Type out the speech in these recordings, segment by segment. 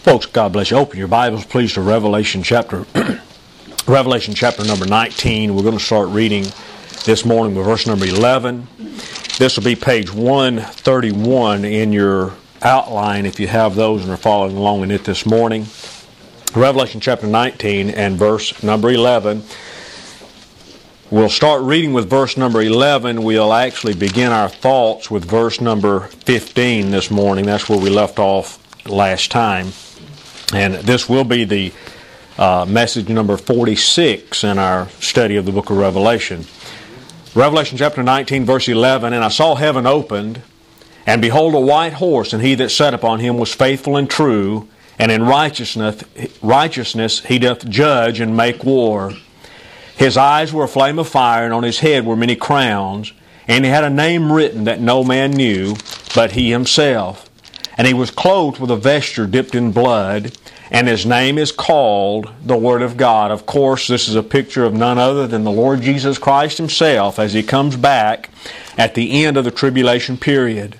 Folks, God bless you. Open your Bibles, please, to Revelation chapter number 19. We're going to start reading this morning with verse number 11. This will be page 131 in your outline if you have those and are following along in it this morning. Revelation chapter 19 and verse number 11. We'll start reading with verse number 11. We'll actually begin our thoughts with verse number 15 this morning. That's where we left off last time. And this will be the message number 46 in our study of the book of Revelation. Revelation chapter 19, verse 11, "And I saw heaven opened, and behold a white horse, and he that sat upon him was faithful and true, and in righteousness he doth judge and make war. His eyes were a flame of fire, and on his head were many crowns, and he had a name written that no man knew, but he himself. And he was clothed with a vesture dipped in blood, and his name is called the Word of God." Of course, this is a picture of none other than the Lord Jesus Christ Himself as He comes back at the end of the tribulation period.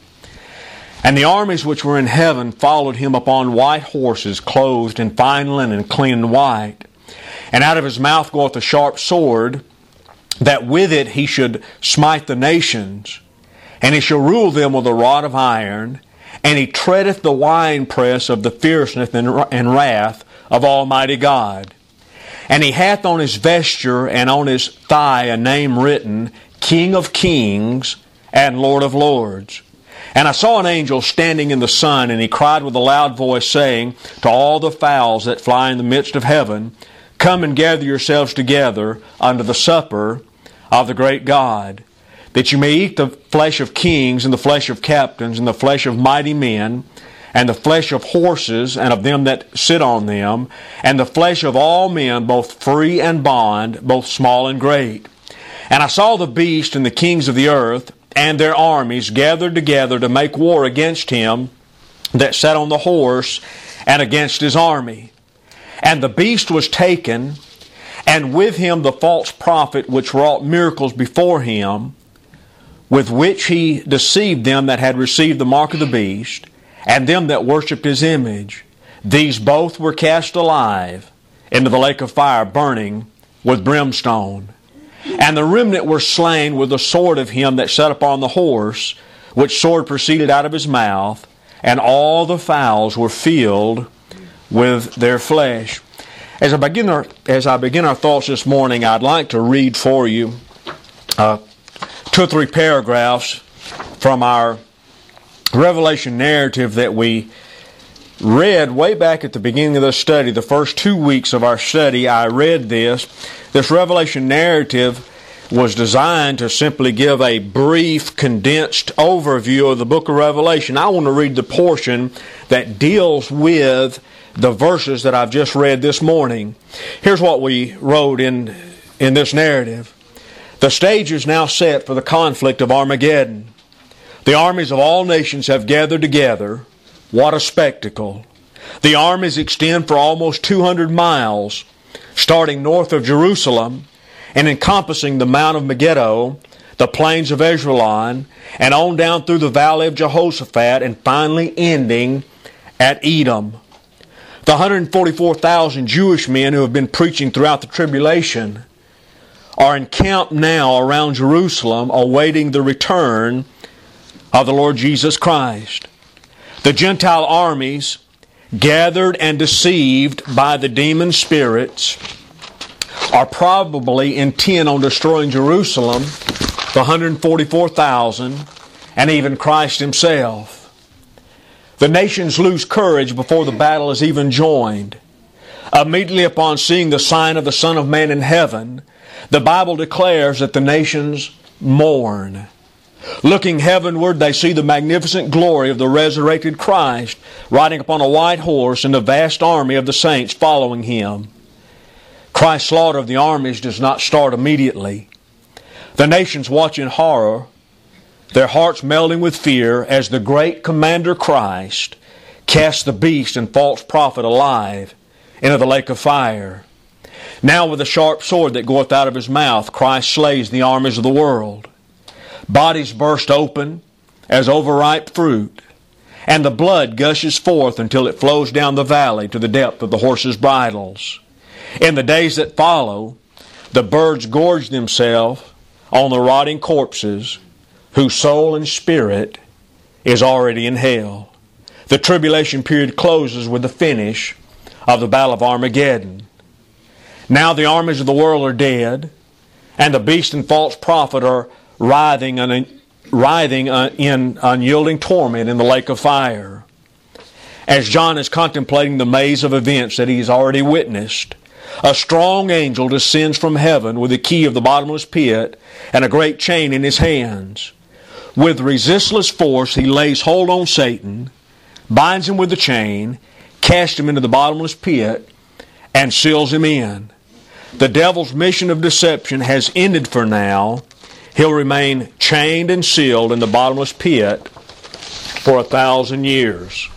"And the armies which were in heaven followed Him upon white horses, clothed in fine linen, clean and white. And out of His mouth goeth a sharp sword, that with it He should smite the nations. And He shall rule them with a rod of iron, and He treadeth the winepress of the fierceness and wrath of Almighty God. And He hath on His vesture and on His thigh a name written, King of Kings and Lord of Lords. And I saw an angel standing in the sun, and he cried with a loud voice, saying to all the fowls that fly in the midst of heaven, Come and gather yourselves together unto the supper of the great God, that you may eat the flesh of kings, and the flesh of captains, and the flesh of mighty men, and the flesh of horses, and of them that sit on them, and the flesh of all men, both free and bond, both small and great. And I saw the beast and the kings of the earth, and their armies gathered together to make war against him that sat on the horse, and against his army. And the beast was taken, and with him the false prophet which wrought miracles before him, with which he deceived them that had received the mark of the beast, and them that worshipped his image. These both were cast alive into the lake of fire, burning with brimstone. And the remnant were slain with the sword of him that sat upon the horse, which sword proceeded out of his mouth, and all the fowls were filled with their flesh." As I begin our thoughts this morning, I'd like to read for you 2 or 3 paragraphs from our Revelation narrative that we read way back at the beginning of the study. The first 2 weeks of our study, I read this. This Revelation narrative was designed to simply give a brief, condensed overview of the book of Revelation. I want to read the portion that deals with the verses that I've just read this morning. Here's what we wrote in this narrative. "The stage is now set for the conflict of Armageddon. The armies of all nations have gathered together. What a spectacle. The armies extend for almost 200 miles, starting north of Jerusalem and encompassing the Mount of Megiddo, the plains of Esdraelon, and on down through the valley of Jehoshaphat, and finally ending at Edom. The 144,000 Jewish men who have been preaching throughout the tribulation are encamped now around Jerusalem, awaiting the return of the Lord Jesus Christ. The Gentile armies, gathered and deceived by the demon spirits, are probably intent on destroying Jerusalem, the 144,000, and even Christ Himself. The nations lose courage before the battle is even joined. Immediately upon seeing the sign of the Son of Man in heaven, the Bible declares that the nations mourn. Looking heavenward, they see the magnificent glory of the resurrected Christ riding upon a white horse, and a vast army of the saints following Him. Christ's slaughter of the armies does not start immediately. The nations watch in horror, their hearts melting with fear, as the great Commander Christ casts the beast and false prophet alive into the lake of fire. Now with a sharp sword that goeth out of His mouth, Christ slays the armies of the world. Bodies burst open as overripe fruit, and the blood gushes forth until it flows down the valley to the depth of the horses' bridles. In the days that follow, the birds gorge themselves on the rotting corpses, whose soul and spirit is already in hell. The tribulation period closes with the finish of the Battle of Armageddon. Now the armies of the world are dead, and the beast and false prophet are writhing in unyielding torment in the lake of fire. As John is contemplating the maze of events that he has already witnessed, a strong angel descends from heaven with the key of the bottomless pit and a great chain in his hands. With resistless force, he lays hold on Satan, binds him with the chain, casts him into the bottomless pit, and seals him in. The devil's mission of deception has ended for now. He'll remain chained and sealed in the bottomless pit for 1,000 years.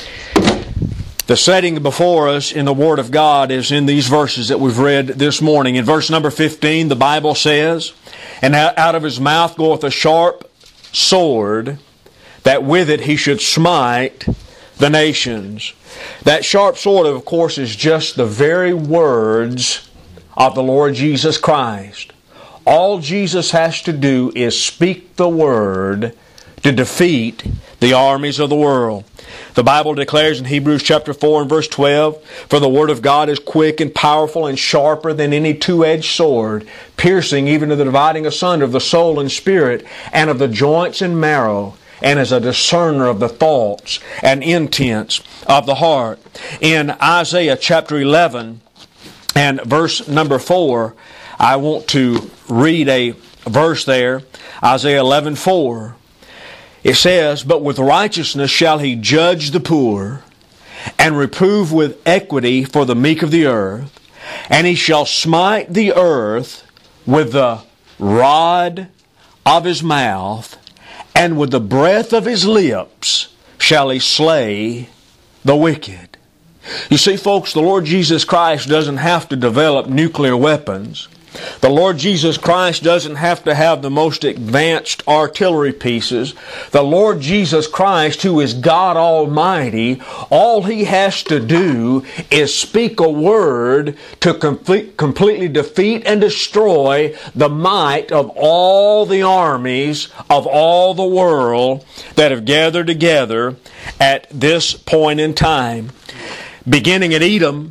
The setting before us in the Word of God is in these verses that we've read this morning. In verse number 15, the Bible says, "And out of his mouth goeth a sharp sword, that with it he should smite the nations." That sharp sword, of course, is just the very words of the Lord Jesus Christ. All Jesus has to do is speak the word to defeat the armies of the world. The Bible declares in Hebrews chapter 4 and verse 12, "For the word of God is quick and powerful and sharper than any two-edged sword, piercing even to the dividing asunder of the soul and spirit, and of the joints and marrow, and is a discerner of the thoughts and intents of the heart." In Isaiah chapter 11 and verse number 4, I want to read a verse there, Isaiah 11:4. It says, "But with righteousness shall he judge the poor, and reprove with equity for the meek of the earth. And he shall smite the earth with the rod of his mouth, and with the breath of his lips shall he slay the wicked." You see, folks, the Lord Jesus Christ doesn't have to develop nuclear weapons. The Lord Jesus Christ doesn't have to have the most advanced artillery pieces. The Lord Jesus Christ, who is God Almighty, all He has to do is speak a word to completely defeat and destroy the might of all the armies of all the world that have gathered together at this point in time. Beginning at Edom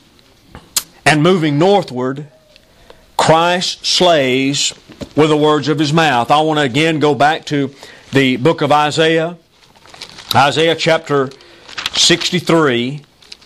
and moving northward, Christ slays with the words of His mouth. I want to again go back to the book of Isaiah. Isaiah chapter 63.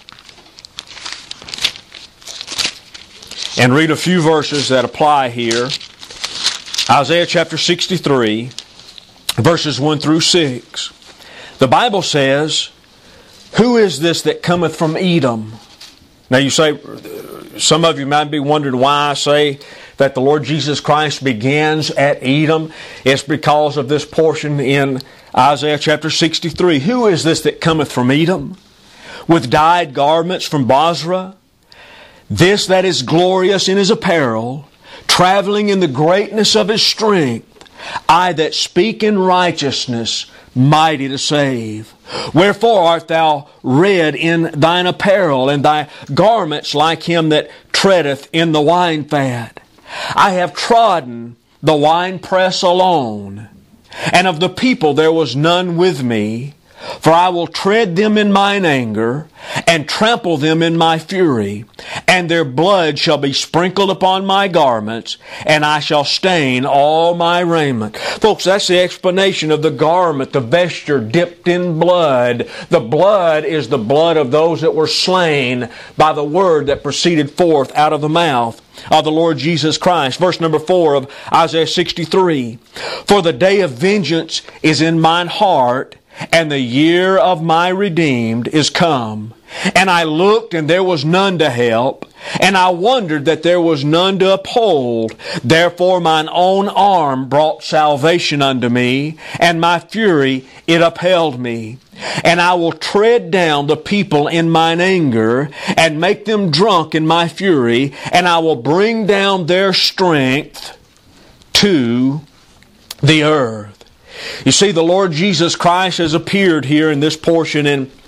And read a few verses that apply here. Isaiah chapter 63, verses 1 through 6. The Bible says, "Who is this that cometh from Edom?" Now you say, some of you might be wondering why I say that the Lord Jesus Christ begins at Edom. It's because of this portion in Isaiah chapter 63. "Who is this that cometh from Edom, with dyed garments from Bozrah? This that is glorious in his apparel, traveling in the greatness of his strength. I that speak in righteousness, mighty to save. Wherefore art thou red in thine apparel, and thy garments like him that treadeth in the wine fat? I have trodden the winepress alone, and of the people there was none with me. For I will tread them in mine anger, and trample them in my fury, and their blood shall be sprinkled upon my garments, and I shall stain all my raiment." Folks, that's the explanation of the garment, the vesture dipped in blood. The blood is the blood of those that were slain by the word that proceeded forth out of the mouth of the Lord Jesus Christ. Verse number 4 of Isaiah 63. "For the day of vengeance is in mine heart, and the year of my redeemed is come. And I looked, and there was none to help, and I wondered that there was none to uphold. Therefore mine own arm brought salvation unto me, and my fury it upheld me. And I will tread down the people in mine anger, and make them drunk in my fury, and I will bring down their strength to the earth." You see, the Lord Jesus Christ has appeared here in this portion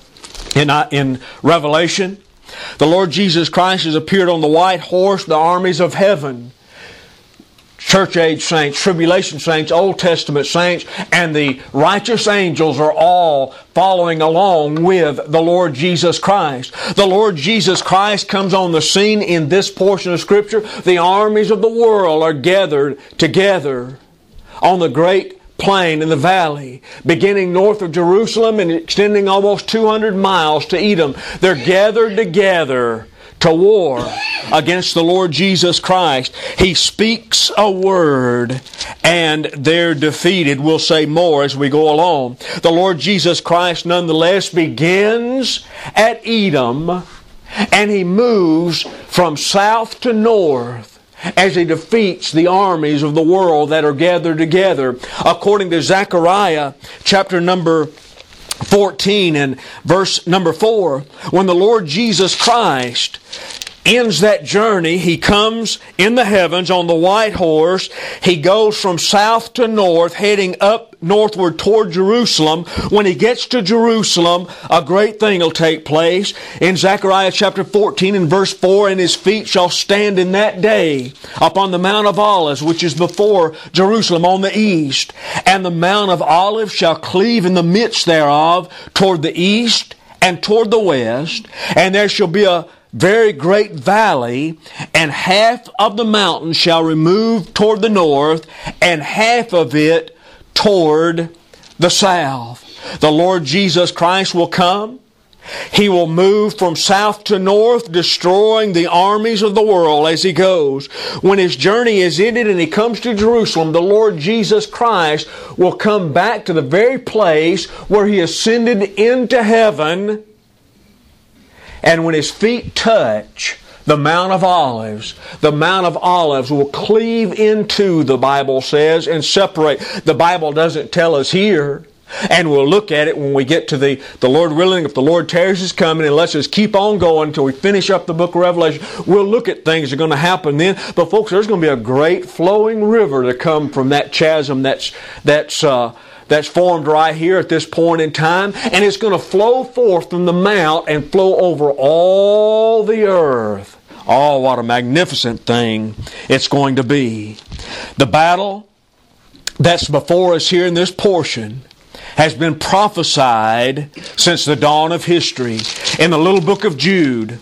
in Revelation. The Lord Jesus Christ has appeared on the white horse, the armies of heaven. Church age saints, tribulation saints, Old Testament saints, and the righteous angels are all following along with the Lord Jesus Christ. The Lord Jesus Christ comes on the scene in this portion of Scripture. The armies of the world are gathered together on the great plain in the valley, beginning north of Jerusalem and extending almost 200 miles to Edom. They're gathered together to war against the Lord Jesus Christ. He speaks a word and they're defeated. We'll say more as we go along. The Lord Jesus Christ nonetheless begins at Edom and He moves from south to north as He defeats the armies of the world that are gathered together. According to Zechariah chapter number 14 and verse number 4, when the Lord Jesus Christ ends that journey, He comes in the heavens on the white horse. He goes from south to north, heading up northward toward Jerusalem. When He gets to Jerusalem, a great thing will take place. In Zechariah chapter 14 and verse 4, and His feet shall stand in that day upon the Mount of Olives, which is before Jerusalem on the east. And the Mount of Olives shall cleave in the midst thereof toward the east and toward the west. And there shall be a very great valley, and half of the mountain shall remove toward the north, and half of it toward the south. The Lord Jesus Christ will come. He will move from south to north, destroying the armies of the world as He goes. When His journey is ended and He comes to Jerusalem, the Lord Jesus Christ will come back to the very place where He ascended into heaven. And when His feet touch the Mount of Olives will cleave into, the Bible says, and separate. The Bible doesn't tell us here. And we'll look at it when we get to the Lord willing, if the Lord tarries His coming and lets us keep on going until we finish up the book of Revelation. We'll look at things that are going to happen then. But folks, there's going to be a great flowing river to come from that chasm that's formed right here at this point in time. And it's going to flow forth from the mount and flow over all the earth. Oh, what a magnificent thing it's going to be. The battle that's before us here in this portion has been prophesied since the dawn of history. In the little book of Jude,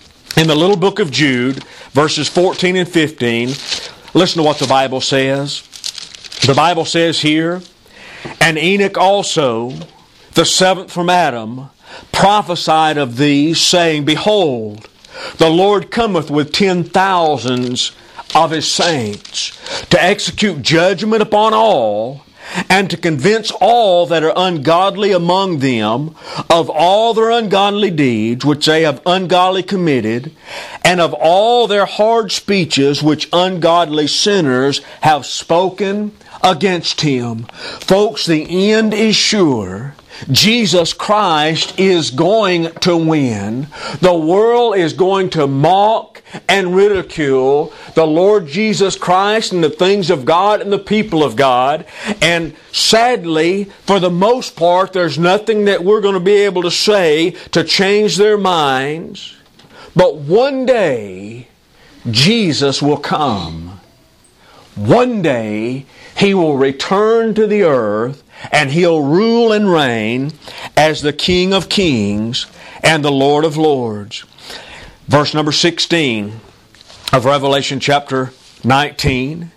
verses 14 and 15, listen to what the Bible says. The Bible says here, and Enoch also, the seventh from Adam, prophesied of these, saying, Behold, the Lord cometh with 10,000s of His saints, to execute judgment upon all, and to convince all that are ungodly among them of all their ungodly deeds which they have ungodly committed, and of all their hard speeches which ungodly sinners have spoken against Him. Folks, the end is sure. Jesus Christ is going to win. The world is going to mock and ridicule the Lord Jesus Christ and the things of God and the people of God. And sadly, for the most part, there's nothing that we're going to be able to say to change their minds. But one day, Jesus will come. One day, He will return to the earth and He'll rule and reign as the King of Kings and the Lord of Lords. Verse number 16 of Revelation chapter 19.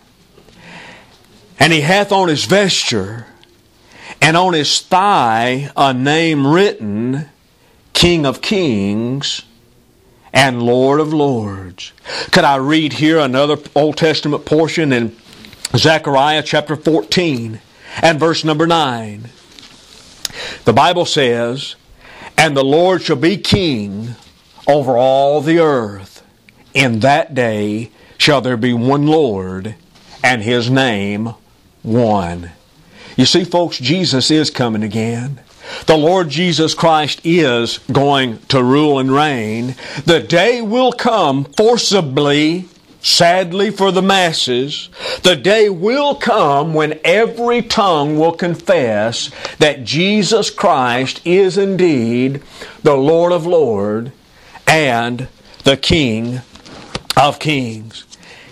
And He hath on His vesture and on His thigh a name written, King of Kings and Lord of Lords. Could I read here another Old Testament portion in Zechariah chapter 14 and verse number 9. The Bible says, And the Lord shall be king over all the earth. In that day shall there be one Lord, and His name one. You see, folks, Jesus is coming again. The Lord Jesus Christ is going to rule and reign. The day will come forcibly sadly for the masses, the day will come when every tongue will confess that Jesus Christ is indeed the Lord of Lords and the King of Kings.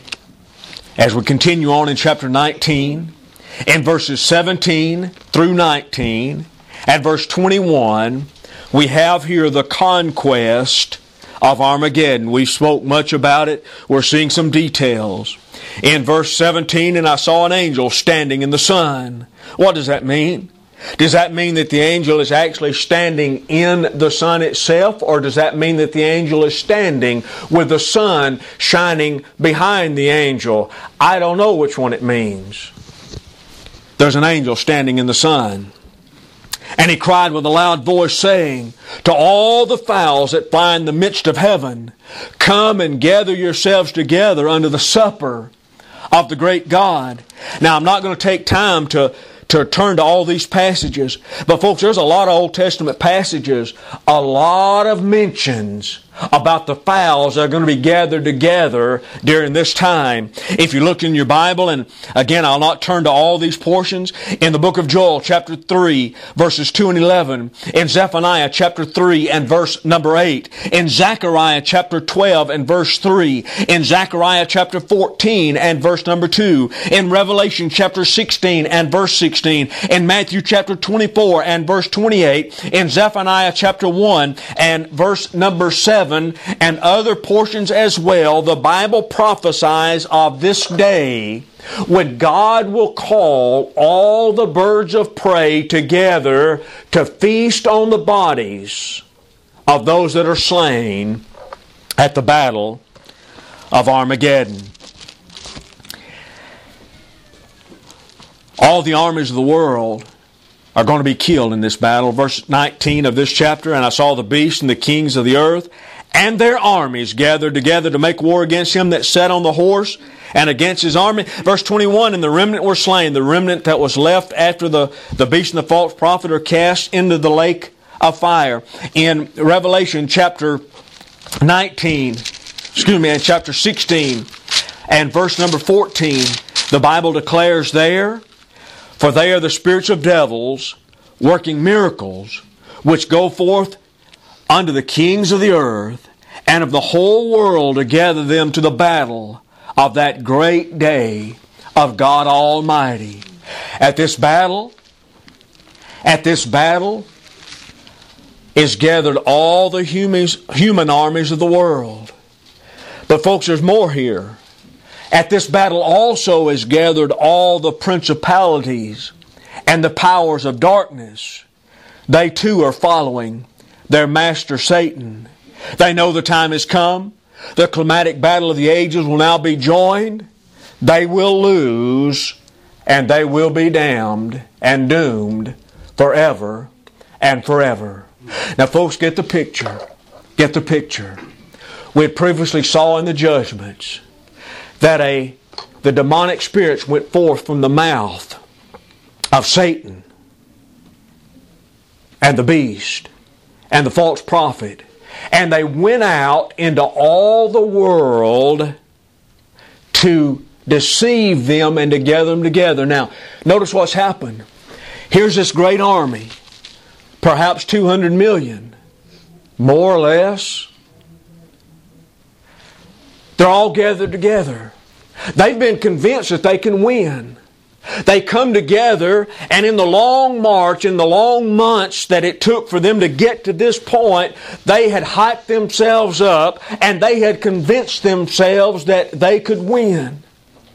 As we continue on in chapter 19, in verses 17 through 19, and verse 21, we have here the conquest of Armageddon. We spoke much about it. We're seeing some details. In verse 17, and I saw an angel standing in the sun. What does that mean? Does that mean that the angel is actually standing in the sun itself, or does that mean that the angel is standing with the sun shining behind the angel? I don't know which one it means. There's an angel standing in the sun. And he cried with a loud voice, saying, to all the fowls that fly in the midst of heaven, come and gather yourselves together unto the supper of the great God. Now, I'm not going to take time to turn to all these passages, but folks, there's a lot of Old Testament passages, a lot of mentions about the fowls that are going to be gathered together during this time. If you look in your Bible, and again, I'll not turn to all these portions, in the book of Joel, chapter 3, verses 2 and 11, in Zephaniah, chapter 3, and verse number 8, in Zechariah, chapter 12, and verse 3, in Zechariah, chapter 14, and verse number 2, in Revelation, chapter 16, and verse 16, in Matthew, chapter 24, and verse 28, in Zephaniah, chapter 1, and verse number 7, and other portions as well, the Bible prophesies of this day when God will call all the birds of prey together to feast on the bodies of those that are slain at the battle of Armageddon. All the armies of the world are going to be killed in this battle. Verse 19 of this chapter, and I saw the beasts and the kings of the earth and their armies gathered together to make war against him that sat on the horse and against his army. Verse 21, and the remnant were slain. The remnant that was left after the beast and the false prophet are cast into the lake of fire. In Revelation chapter 19, and chapter 16 and verse number 14, the Bible declares there, for they are the spirits of devils working miracles, which go forth unto the kings of the earth and of the whole world to gather them to the battle of that great day of God Almighty. At this battle is gathered all the human armies of the world. But folks, there's more here. At this battle also is gathered all the principalities and the powers of darkness. They too are following their master Satan. They know the time has come. The climatic battle of the ages will now be joined. They will lose, and they will be damned and doomed forever and forever. Now folks, get the picture. Get the picture. We had previously saw in the judgments that the demonic spirits went forth from the mouth of Satan and the beast and the false prophet, and they went out into all the world to deceive them and to gather them together. Now, notice what's happened. Here's this great army, perhaps 200 million, more or less. They're all gathered together. They've been convinced that they can win. They come together, and in the long march, in the long months that it took for them to get to this point, they had hyped themselves up and they had convinced themselves that they could win.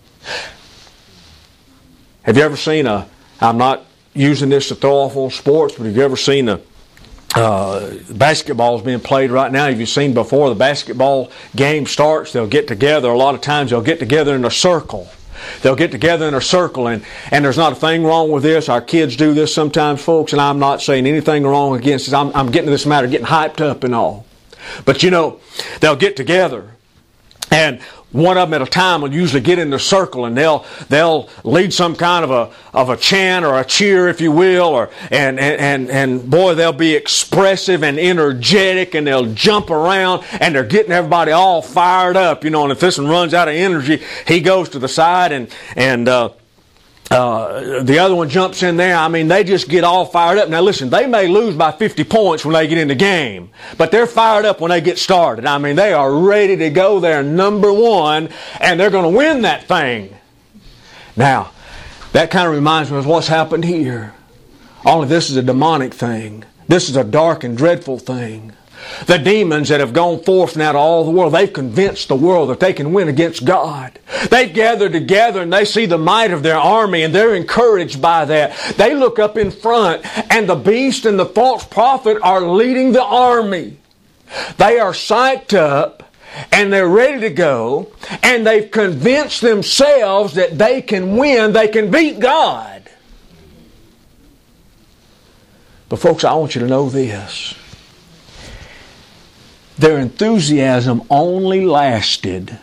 Have you ever seen I'm not using this to throw off on sports, but have you ever seen basketball is being played right now? Have you seen before the basketball game starts, they'll get together, a lot of times they'll get together in a circle. They'll get together in a circle, and there's not a thing wrong with this. Our kids do this sometimes, folks, and I'm not saying anything wrong against it. I'm getting to this matter, getting hyped up and all. But you know, they'll get together, And one of them at a time will usually get in the circle, and they'll lead some kind of a chant or a cheer, if you will, and boy, they'll be expressive and energetic, and they'll jump around, and they're getting everybody all fired up, you know. And if this one runs out of energy, he goes to the side, and the other one jumps in there. I mean, they just get all fired up. Now listen, they may lose by 50 points when they get in the game, but they're fired up when they get started. I mean, they are ready to go there number one, and they're going to win that thing. Now, that kind of reminds me of what's happened here. Only this is a demonic thing. This is a dark and dreadful thing. The demons that have gone forth now to all the world, they've convinced the world that they can win against God. They've gathered together and they see the might of their army, and they're encouraged by that. They look up in front, and the beast and the false prophet are leading the army. They are psyched up and they're ready to go, and they've convinced themselves that they can win, they can beat God. But folks, I want you to know this. Their enthusiasm only lasted.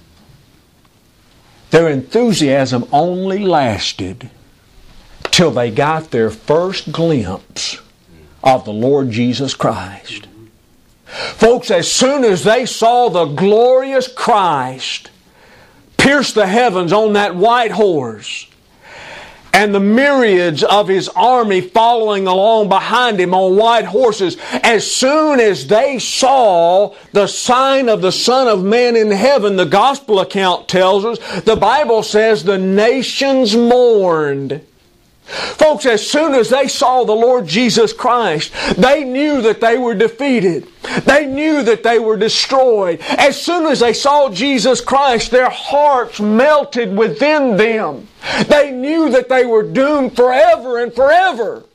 Their enthusiasm only lasted till they got their first glimpse of the Lord Jesus Christ. Folks, as soon as they saw the glorious Christ pierce the heavens on that white horse, and the myriads of His army following along behind Him on white horses, as soon as they saw the sign of the Son of Man in heaven, the Gospel account tells us, the Bible says the nations mourned. Folks, as soon as they saw the Lord Jesus Christ, they knew that they were defeated. They knew that they were destroyed. As soon as they saw Jesus Christ, their hearts melted within them. They knew that they were doomed forever and forever.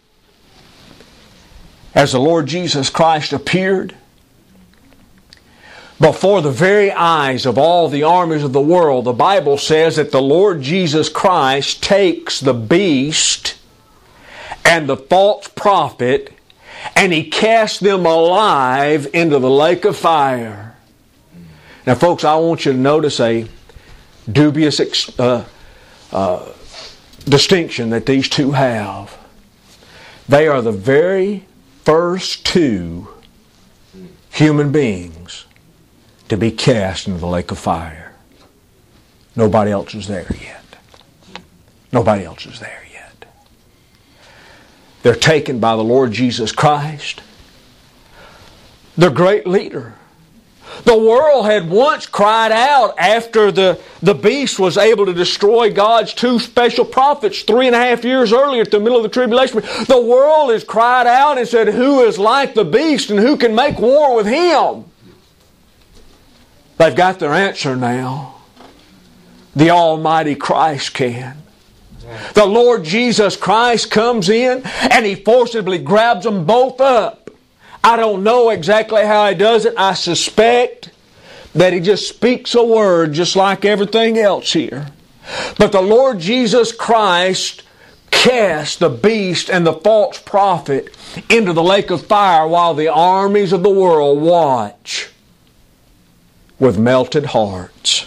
As the Lord Jesus Christ appeared before the very eyes of all the armies of the world, the Bible says that the Lord Jesus Christ takes the beast and the false prophet, and He casts them alive into the lake of fire. Now folks, I want you to notice a dubious distinction that these two have. They are the very first two human beings to be cast into the lake of fire. Nobody else is there yet. Nobody else is there yet. They're taken by the Lord Jesus Christ, the great leader. The world had once cried out after the beast was able to destroy God's two special prophets 3.5 years earlier at the middle of the tribulation. The world has cried out and said, who is like the beast and who can make war with him? They've got their answer now. The Almighty Christ can. The Lord Jesus Christ comes in and He forcibly grabs them both up. I don't know exactly how He does it. I suspect that He just speaks a word just like everything else here. But the Lord Jesus Christ cast the beast and the false prophet into the lake of fire while the armies of the world watch with melted hearts.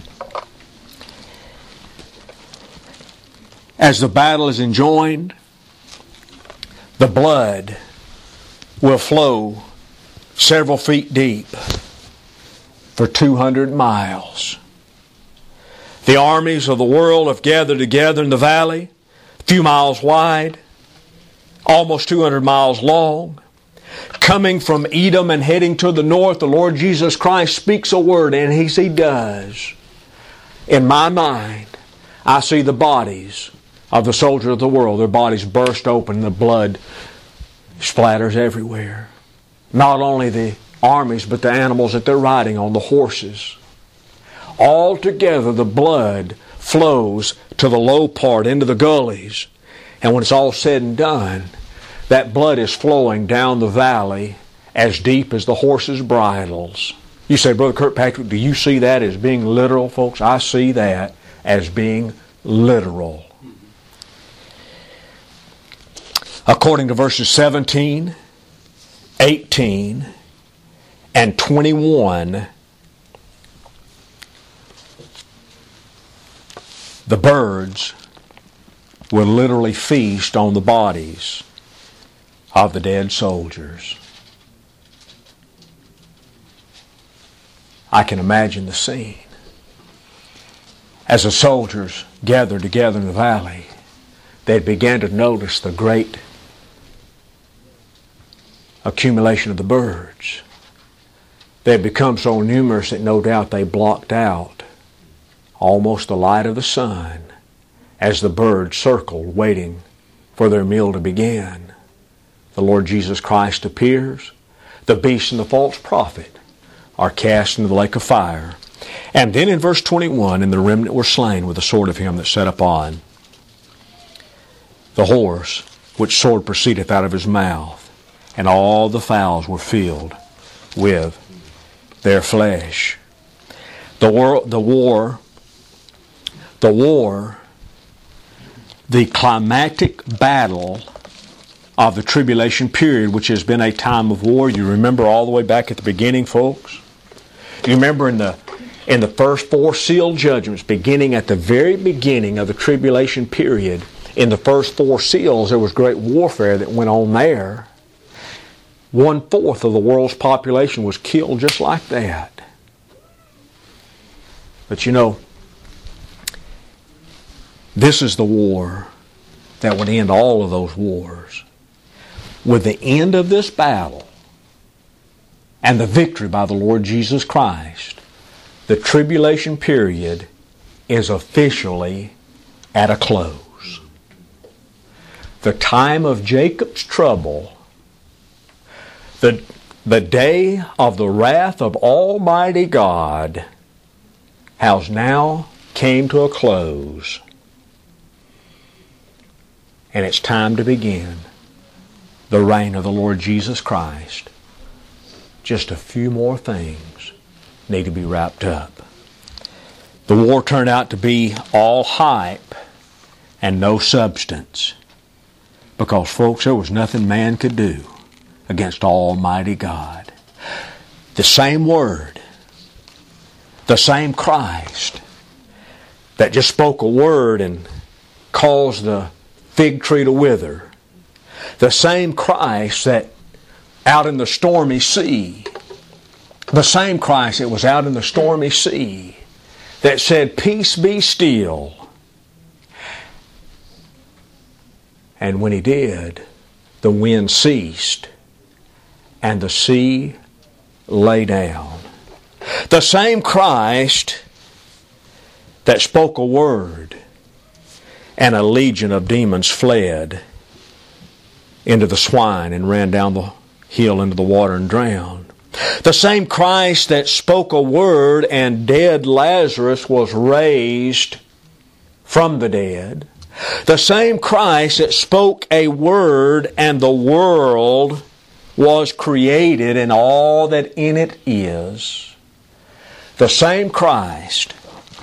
As the battle is enjoined, the blood will flow several feet deep for 200 miles. The armies of the world have gathered together in the valley, a few miles wide, almost 200 miles long. Coming from Edom and heading to the north, the Lord Jesus Christ speaks a word, and He does. In my mind, I see the bodies of the soldiers of the world. Their bodies burst open, the blood splatters everywhere. Not only the armies, but the animals that they're riding on, the horses. All together, the blood flows to the low part, into the gullies. And when it's all said and done, that blood is flowing down the valley as deep as the horses' bridles. You say, Brother Kirkpatrick, do you see that as being literal, folks? I see that as being literal. According to verses 17, 18, and 21 the birds would literally feast on the bodies of the dead soldiers. I can imagine the scene. As the soldiers gathered together in the valley, they began to notice the great accumulation of the birds. They had become so numerous that no doubt they blocked out almost the light of the sun as the birds circled waiting for their meal to begin. The Lord Jesus Christ appears. The beast and the false prophet are cast into the lake of fire. And then in verse 21, and the remnant were slain with the sword of him that sat upon the horse, which sword proceedeth out of his mouth, and all the fowls were filled with their flesh. The climactic battle of the tribulation period, which has been a time of war. You remember all the way back at the beginning, folks? You remember in the first 4 sealed judgments, beginning at the very beginning of the tribulation period, in the first 4 seals, there was great warfare that went on there. 1/4 of the world's population was killed just like that. But you know, this is the war that would end all of those wars. With the end of this battle and the victory by the Lord Jesus Christ, the tribulation period is officially at a close. The time of Jacob's trouble, the day of the wrath of Almighty God, has now came to a close. And it's time to begin the reign of the Lord Jesus Christ. Just a few more things need to be wrapped up. The war turned out to be all hype and no substance. Because, folks, there was nothing man could do against Almighty God. The same Word, the same Christ that just spoke a word and caused the fig tree to wither, the same Christ that out in the stormy sea, the same Christ that was out in the stormy sea that said, "Peace be still." And when He did, the wind ceased and the sea lay down. The same Christ that spoke a word and a legion of demons fled into the swine and ran down the hill into the water and drowned. The same Christ that spoke a word and dead Lazarus was raised from the dead. The same Christ that spoke a word and the world was created and all that in it is. The same Christ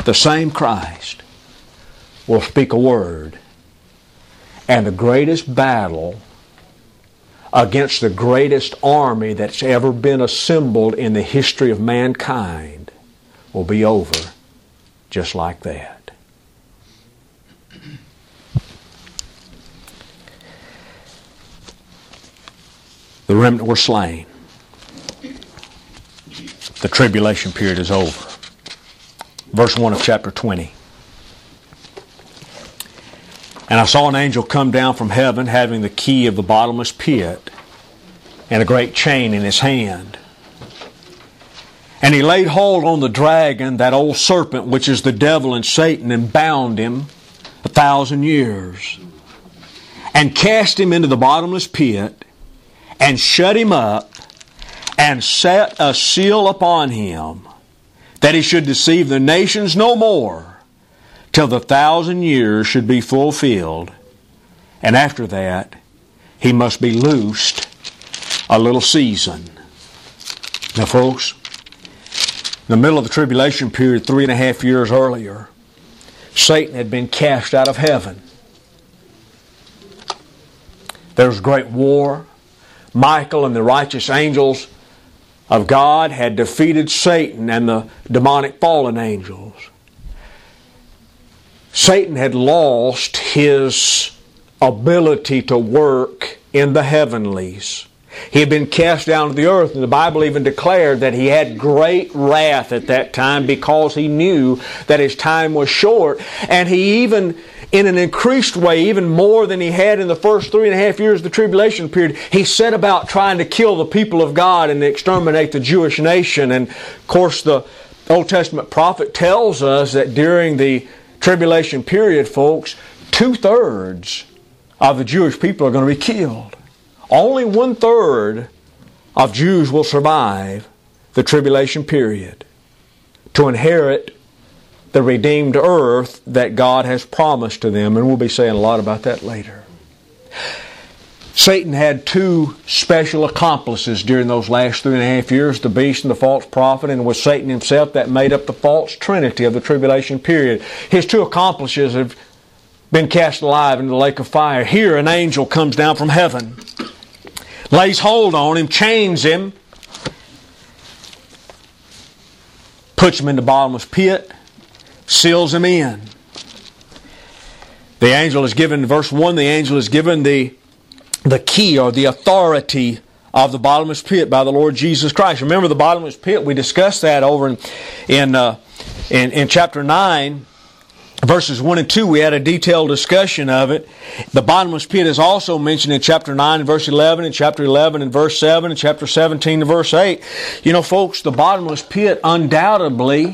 will speak a word, and the greatest battle against the greatest army that's ever been assembled in the history of mankind will be over just like that. The remnant were slain. The tribulation period is over. Verse 1 of chapter 20. And I saw an angel come down from heaven, having the key of the bottomless pit and a great chain in his hand. And he laid hold on the dragon, that old serpent, which is the devil and Satan, and bound him 1,000 years, and cast him into the bottomless pit, and shut him up, and set a seal upon him, that he should deceive the nations no more, till the 1,000 years should be fulfilled. And after that, he must be loosed a little season. Now, folks, in the middle of the tribulation period, 3.5 years earlier, Satan had been cast out of heaven. There was great war. Michael and the righteous angels of God had defeated Satan and the demonic fallen angels. Satan had lost his ability to work in the heavenlies. He had been cast down to the earth, and the Bible even declared that he had great wrath at that time because he knew that his time was short. And he even, in an increased way, even more than he had in the first 3.5 years of the tribulation period, he set about trying to kill the people of God and exterminate the Jewish nation. And of course, the Old Testament prophet tells us that during the tribulation period, folks, 2/3 of the Jewish people are going to be killed. Only 1/3 of Jews will survive the tribulation period to inherit the redeemed earth that God has promised to them. And we'll be saying a lot about that later. Satan had two special accomplices during those last 3.5 years, the beast and the false prophet, and it was Satan himself that made up the false trinity of the tribulation period. His two accomplices have been cast alive into the lake of fire. Here an angel comes down from heaven, lays hold on him, chains him, puts him in the bottomless pit, seals him in. The angel is given, verse 1, the angel is given the key or the authority of the bottomless pit by the Lord Jesus Christ. Remember the bottomless pit, we discussed that over in chapter 9. Verses 1 and 2, we had a detailed discussion of it. The bottomless pit is also mentioned in chapter 9 and verse 11, in chapter 11 and verse 7, and chapter 17 and verse 8. You know, folks, the bottomless pit undoubtedly,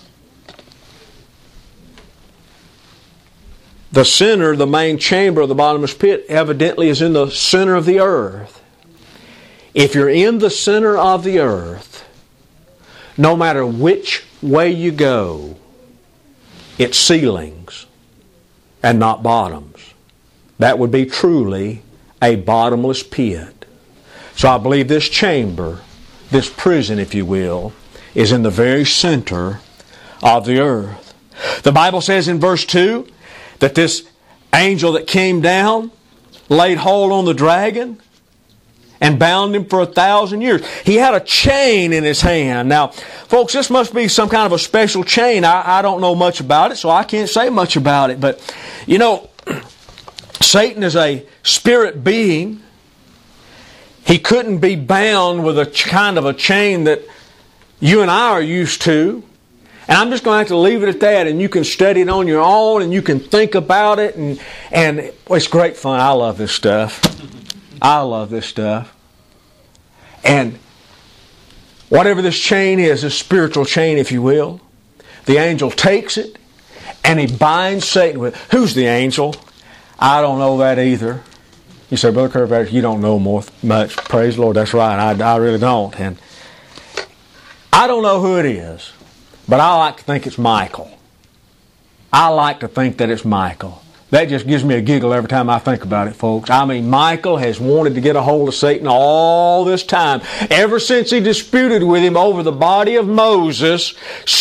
the center, the main chamber of the bottomless pit evidently is in the center of the earth. If you're in the center of the earth, no matter which way you go, it's ceilings and not bottoms. That would be truly a bottomless pit. So I believe this chamber, this prison, if you will, is in the very center of the earth. The Bible says in verse 2 that this angel that came down laid hold on the dragon and bound him for 1,000 years. He had a chain in his hand. Now, folks, this must be some kind of a special chain. I don't know much about it, so I can't say much about it. But, you know, Satan is a spirit being. He couldn't be bound with a kind of a chain that you and I are used to. And I'm just going to have to leave it at that, and you can study it on your own, and you can think about it, and it's great fun. I love this stuff. I love this stuff. And whatever this chain is, this spiritual chain, if you will, the angel takes it and he binds Satan with it. Who's the angel? I don't know that either. You say, Brother Curvax, you don't know much. Praise the Lord, that's right. I really don't. And I don't know who it is, but I like to think it's Michael. I like to think that it's Michael. That just gives me a giggle every time I think about it, folks. I mean, Michael has wanted to get a hold of Satan all this time. Ever since he disputed with him over the body of Moses,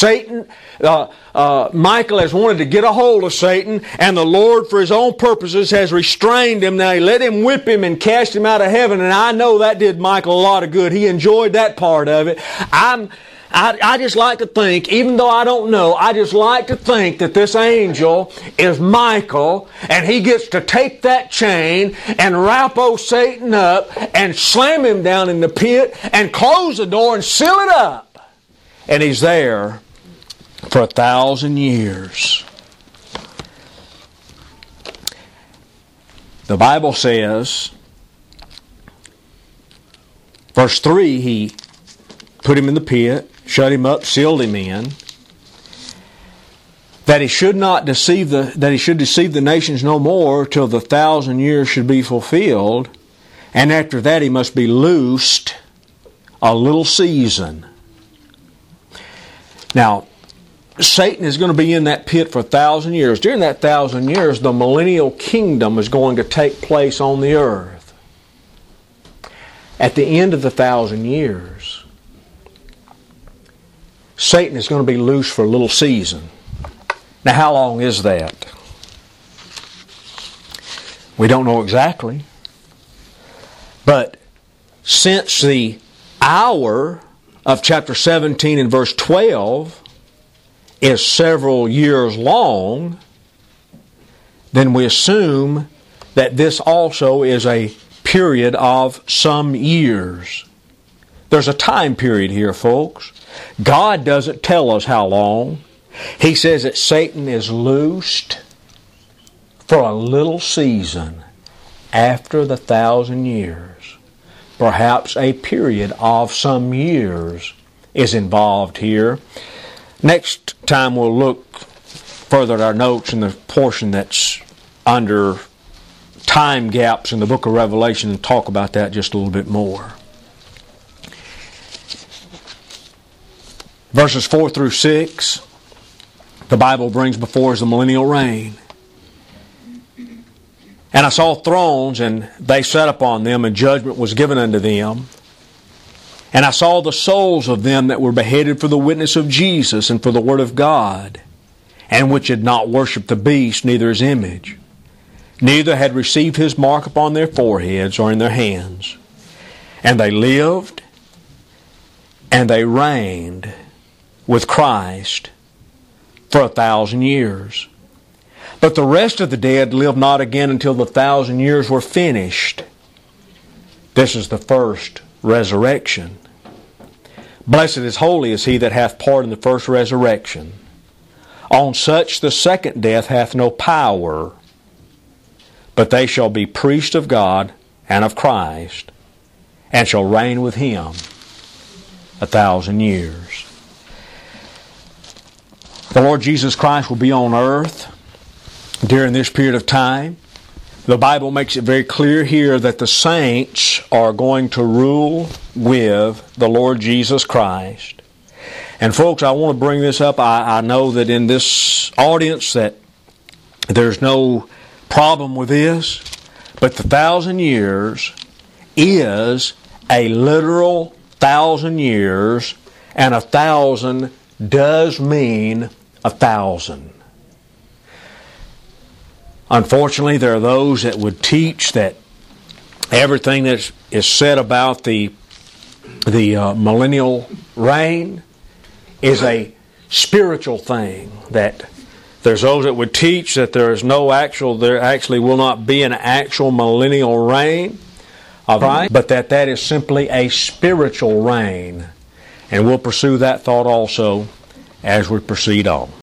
Michael has wanted to get a hold of Satan, and the Lord, for His own purposes, has restrained him. Now, He let him whip him and cast him out of heaven, and I know that did Michael a lot of good. He enjoyed that part of it. I just like to think, even though I don't know, I just like to think that this angel is Michael, and he gets to take that chain and wrap old Satan up and slam him down in the pit and close the door and seal it up. And he's there for 1,000 years. The Bible says, verse 3, he put him in the pit, shut him up, sealed him in, that he should deceive the nations no more till the 1,000 years should be fulfilled, and after that he must be loosed a little season. Now, Satan is going to be in that pit for 1,000 years. During that 1,000 years, the millennial kingdom is going to take place on the earth. At the end of the 1,000 years, Satan is going to be loose for a little season. Now, how long is that? We don't know exactly. But since the hour of chapter 17 and verse 12 is several years long, then we assume that this also is a period of some years. There's a time period here, folks. God doesn't tell us how long. He says that Satan is loosed for a little season after the 1,000 years. Perhaps a period of some years is involved here. Next time we'll look further at our notes in the portion that's under time gaps in the book of Revelation and talk about that just a little bit more. Verses 4 through 6, the Bible brings before us the millennial reign. And I saw thrones, and they sat upon them, and judgment was given unto them. And I saw the souls of them that were beheaded for the witness of Jesus and for the word of God, and which had not worshipped the beast, neither his image, neither had received his mark upon their foreheads or in their hands. And they lived, and they reigned with Christ for 1,000 years. But the rest of the dead lived not again until the 1,000 years were finished. This is the first resurrection. Blessed is holy is he that hath part in the first resurrection. On such the second death hath no power, but they shall be priests of God and of Christ, and shall reign with him 1,000 years. The Lord Jesus Christ will be on earth during this period of time. The Bible makes it very clear here that the saints are going to rule with the Lord Jesus Christ. And folks, I want to bring this up. I know that in this audience that there's no problem with this, but the 1,000 years is a literal 1,000 years, and 1,000 does mean 1,000. Unfortunately, there are those that would teach that everything that is said about the millennial reign is a spiritual thing. That there's those that would teach that there actually will not be an actual millennial reign of Christ, but that is simply a spiritual reign. And we'll pursue that thought also as we proceed on.